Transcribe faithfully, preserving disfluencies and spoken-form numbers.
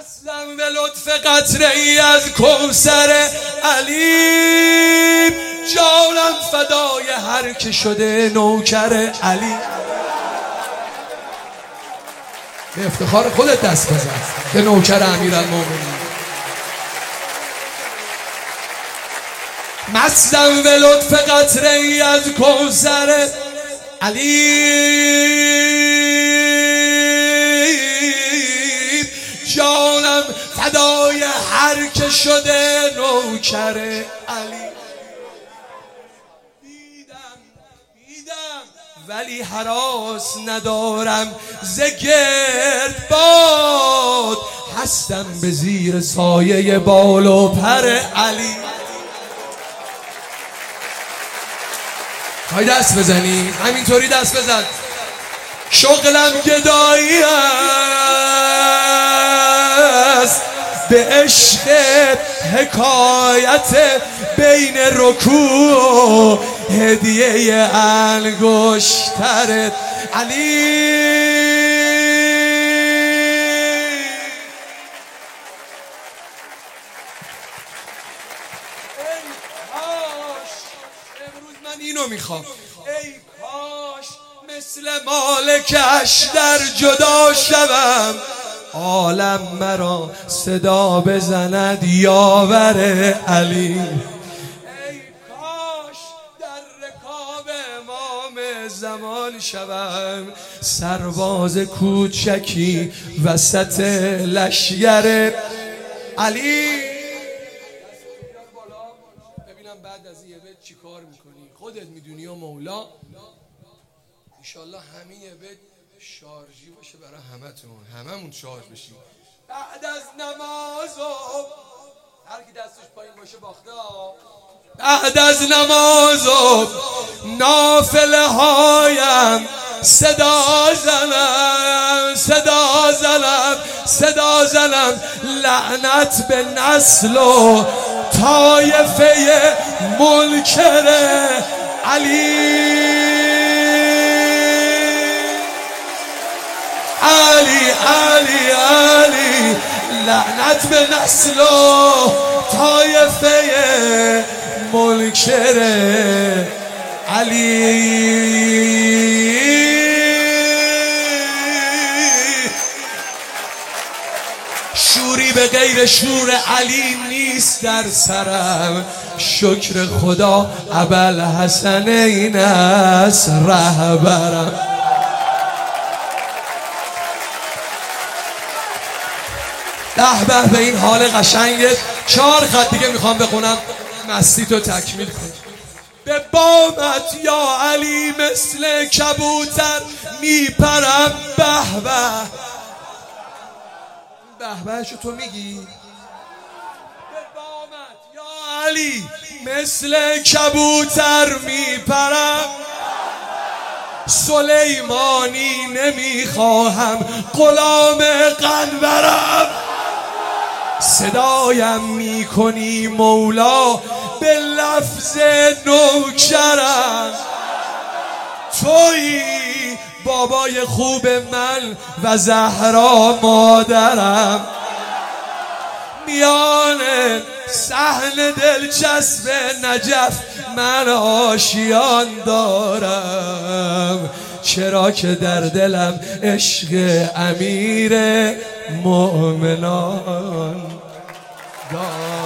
مسلم به لطف قطره ای از کوثر علی، جانم فدای هر که شده نوکر علی. به افتخار خودت دست بزن به نوکر امیرالمومنین. مسلم به لطف قطره ای از کوثر علی، جانم فدای هر که شده نوکر علی. دیدم دیدم ولی هراس ندارم ز گردباد، هستم به زیر سایه بال و پر علی. های دست بزنی همینطوری دست بزن. شغلم گدایی است به عشق حکایت بین رکوع هدیه انگشتر علی. امروز من اینو میخوام، ای کاش مثل مالکش در جدا شوم، عالم مرا صدا بزند یاور علی. ای کاش در رکاب امام زمان شوم، سرباز کوچکی وسط لشگر علی. ببینم بعد از این بیت چی کار میکنی، خودت میدونی و مولا. انشالله همین بیت شارژی باشه برای همتون، هممون شارژ بشیم. بعد از نماز و هر کی دستش پایین باشه باخته. بعد از نماز و نافله هایم صدا زنم صدا زنم صدا زنم لعنت به نسل و طایفه منکر علی. علی علی علی لعنت به نسل و طایفه منکر علی. شوری به غیر شور علی نیست در سرم، شکر خدا ابوالحسنین است رهبرم. به به به این حال قشنگت. چهار خط دیگه میخوام بخونم مستی تو تکمیل کن. به بامت یا علی مثل کبوتر میپرم. به به به بهشو تو میگی. به بامت یا علی مثل کبوتر میپرم، سلیمانی نمیخواهم غلام قنبرم. صدایم میکنی مولا به لفظ نوکرم، تویی بابای خوب من و زهرا مادرم. میان صحن دلچسب نجف من آشیان دارم، چرا که در دلم عشق امیر مومنان دارم.